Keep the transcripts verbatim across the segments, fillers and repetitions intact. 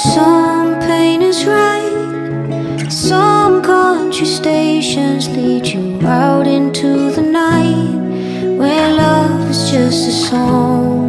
Some pain is right, some country stations lead you out into the night, where love is just a song.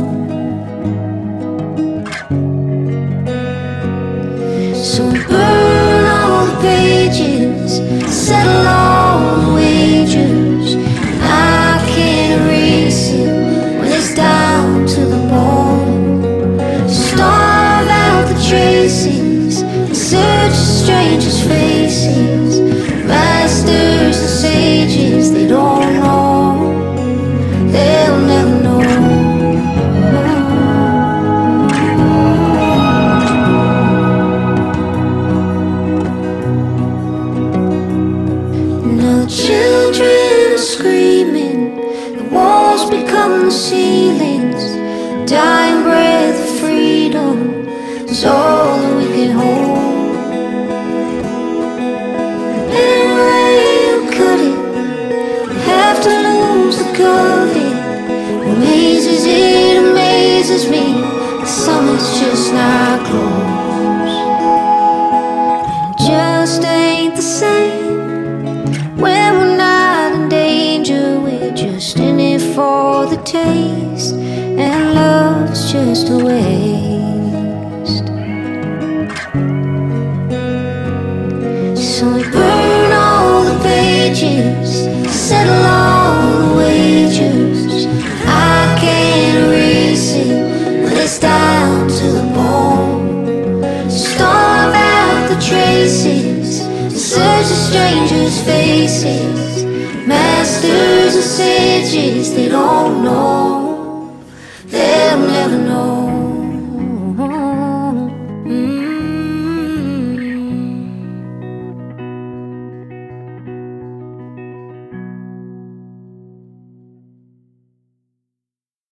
So burn all the pages, settle all the wagers. I can't erase it when it's down to the bone. Starve out the traces, search the strangers' faces. Masters and sages, they don't know, they'll never know. Now children are screaming, the walls become the ceilings. Dying breath of freedom is all that we can hold. Any way you cut it, you have to lose the covet. Amazes it, amazes me, the summer's just not close. It just ain't the same when we're not in danger. We're just in it for the taste, and love's just a waste. So we burn all the pages, settle all the wagers. I can't erase it when it's down to the bone. Starve out the traces, search the strangers' faces. Masters and sages, they don't know,